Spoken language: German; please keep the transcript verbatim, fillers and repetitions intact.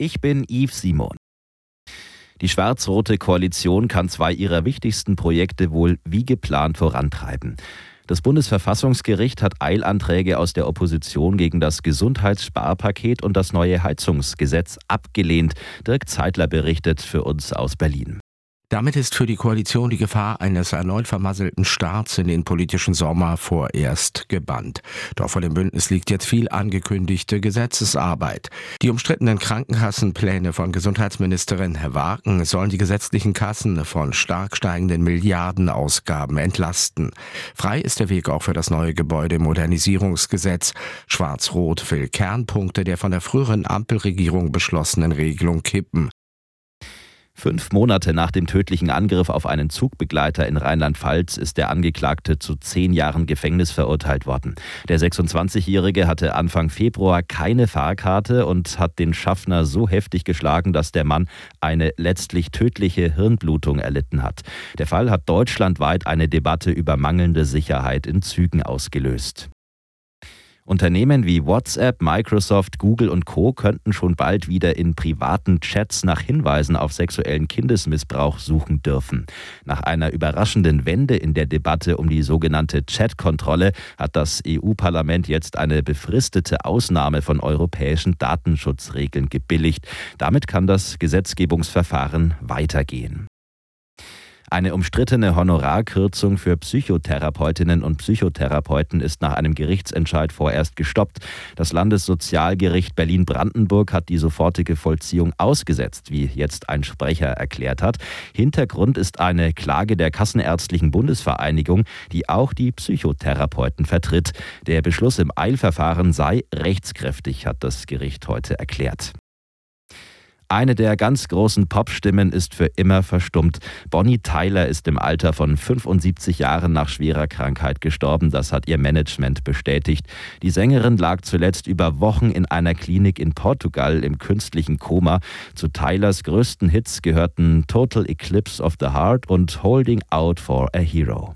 Ich bin Yves Simon. Die schwarz-rote Koalition kann zwei ihrer wichtigsten Projekte wohl wie geplant vorantreiben. Das Bundesverfassungsgericht hat Eilanträge aus der Opposition gegen das Gesundheitssparpaket und das neue Heizungsgesetz abgelehnt. Dirk Zeitler berichtet für uns aus Berlin. Damit ist für die Koalition die Gefahr eines erneut vermasselten Starts in den politischen Sommer vorerst gebannt. Doch vor dem Bündnis liegt jetzt viel angekündigte Gesetzesarbeit. Die umstrittenen Krankenkassenpläne von Gesundheitsministerin Wagen sollen die gesetzlichen Kassen von stark steigenden Milliardenausgaben entlasten. Frei ist der Weg auch für das neue Gebäudemodernisierungsgesetz. Schwarz-Rot will Kernpunkte der von der früheren Ampelregierung beschlossenen Regelung kippen. Fünf Monate nach dem tödlichen Angriff auf einen Zugbegleiter in Rheinland-Pfalz ist der Angeklagte zu zehn Jahren Gefängnis verurteilt worden. Der sechsundzwanzigjährige hatte Anfang Februar keine Fahrkarte und hat den Schaffner so heftig geschlagen, dass der Mann eine letztlich tödliche Hirnblutung erlitten hat. Der Fall hat deutschlandweit eine Debatte über mangelnde Sicherheit in Zügen ausgelöst. Unternehmen wie WhatsApp, Microsoft, Google und Co. könnten schon bald wieder in privaten Chats nach Hinweisen auf sexuellen Kindesmissbrauch suchen dürfen. Nach einer überraschenden Wende in der Debatte um die sogenannte Chat-Kontrolle hat das E U-Parlament jetzt eine befristete Ausnahme von europäischen Datenschutzregeln gebilligt. Damit kann das Gesetzgebungsverfahren weitergehen. Eine umstrittene Honorarkürzung für Psychotherapeutinnen und Psychotherapeuten ist nach einem Gerichtsentscheid vorerst gestoppt. Das Landessozialgericht Berlin-Brandenburg hat die sofortige Vollziehung ausgesetzt, wie jetzt ein Sprecher erklärt hat. Hintergrund ist eine Klage der Kassenärztlichen Bundesvereinigung, die auch die Psychotherapeuten vertritt. Der Beschluss im Eilverfahren sei rechtskräftig, hat das Gericht heute erklärt. Eine der ganz großen Popstimmen ist für immer verstummt. Bonnie Tyler ist im Alter von fünfundsiebzig Jahren nach schwerer Krankheit gestorben. Das hat ihr Management bestätigt. Die Sängerin lag zuletzt über Wochen in einer Klinik in Portugal im künstlichen Koma. Zu Tylers größten Hits gehörten Total Eclipse of the Heart und Holding Out for a Hero.